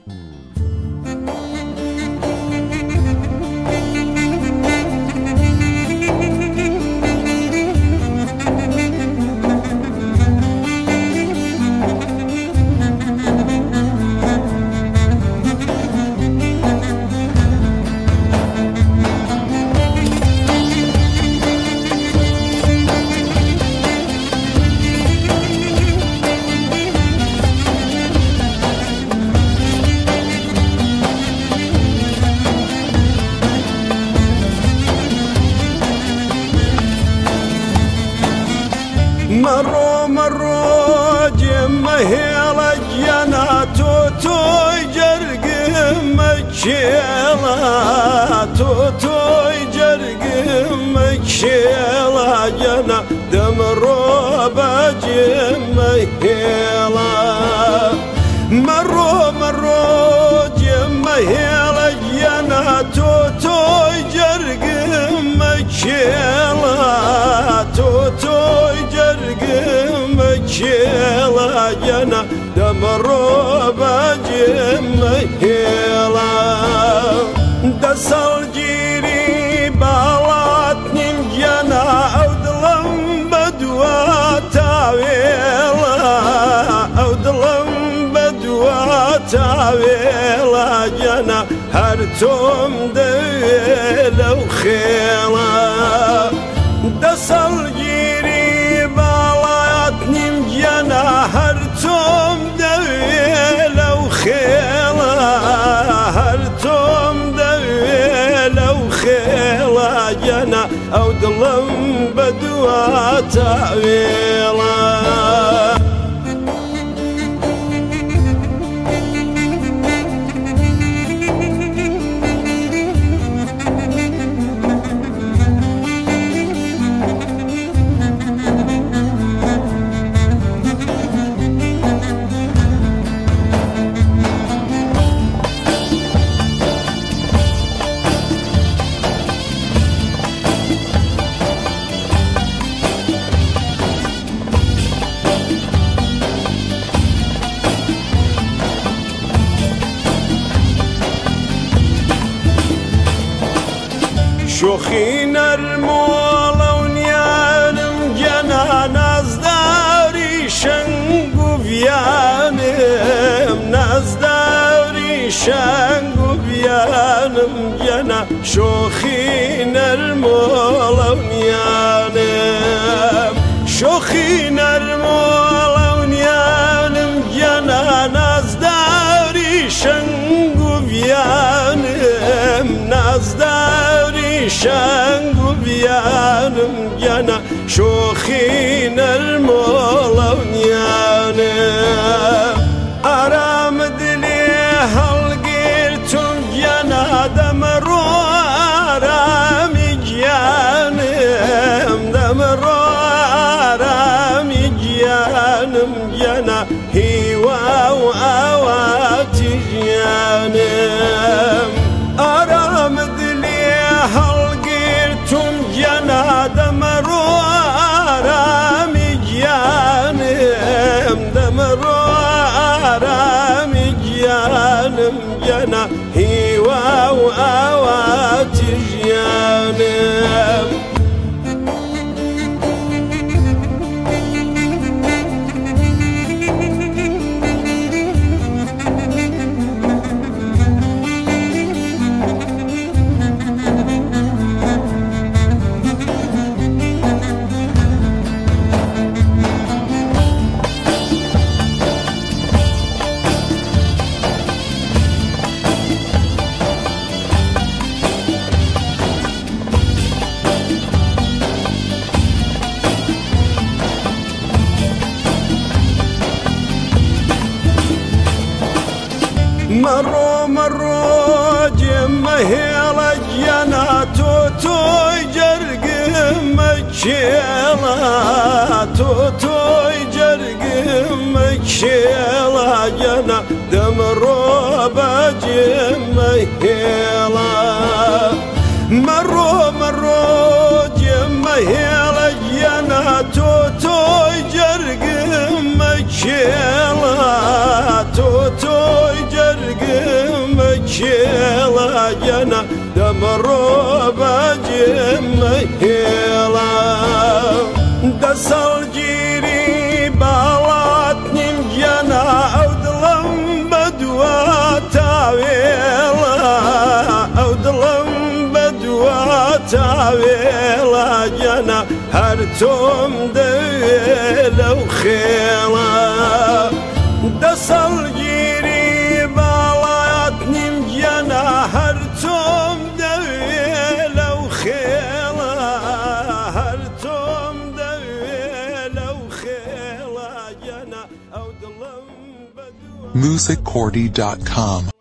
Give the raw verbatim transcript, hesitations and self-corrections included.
مرو مرو جمه هلجنا توتو جرق مكشيلا توتو جرق مكشيلا جنا دمرو بجمه هلا مرو مرو جمه هلجنا توتو جرق مكشيلا توتو مكيلا جنا دمرو بجمهيلا دسل جيري بالاتني جنا أودلم بدوا تاويلا أودلم بدوا تاويلا جنا هرتم دويلا وخيلا دسل جيري بالاتني جنا هرتم دويلا وخيلا هرتم دويلا وخيلا جنا أودلم بدوا تاويلا شوخي نرمولا ونيانم جنا نازداري شنقو فيانم نازداري شنقو فيانم جنا شوخي نرمولا ونيانم شوخي نرمولا ونيانم جنا نازداري شنقو فيانم نازداري شنقو بيانم جنا شوخين المولا ونيانم أرام دلي هالقيرتم جنا دمرو أرامي جيانم دمرو أرامي جيانم جنا هيوا وآواتي جيانم أرام دلي هالقيرتم جنا دمرو أرامي جيانم دمرو أرامي جيانم جنا هيوا وآواتي جيانم مرو مرو جمه هلجنا توتو جرق مكيلا توتو جرق مكيلا جنا دمرو بجمهيلا مرو مرو جمه هلجنا توتو جرق مكيلا توتو جرق خيلا جنا دمرو بجمع هيلا دسل جيري بالاتني جنا أودلم بدوا تاويلا أودلم بدوا تاويلا جنا هرتم دويلا وخيلا دسل جيري بالاتني جنا هرتم دويلا وخيلا هرتم دويلا وخيلا جنا أودلم بدوا music cordy dot com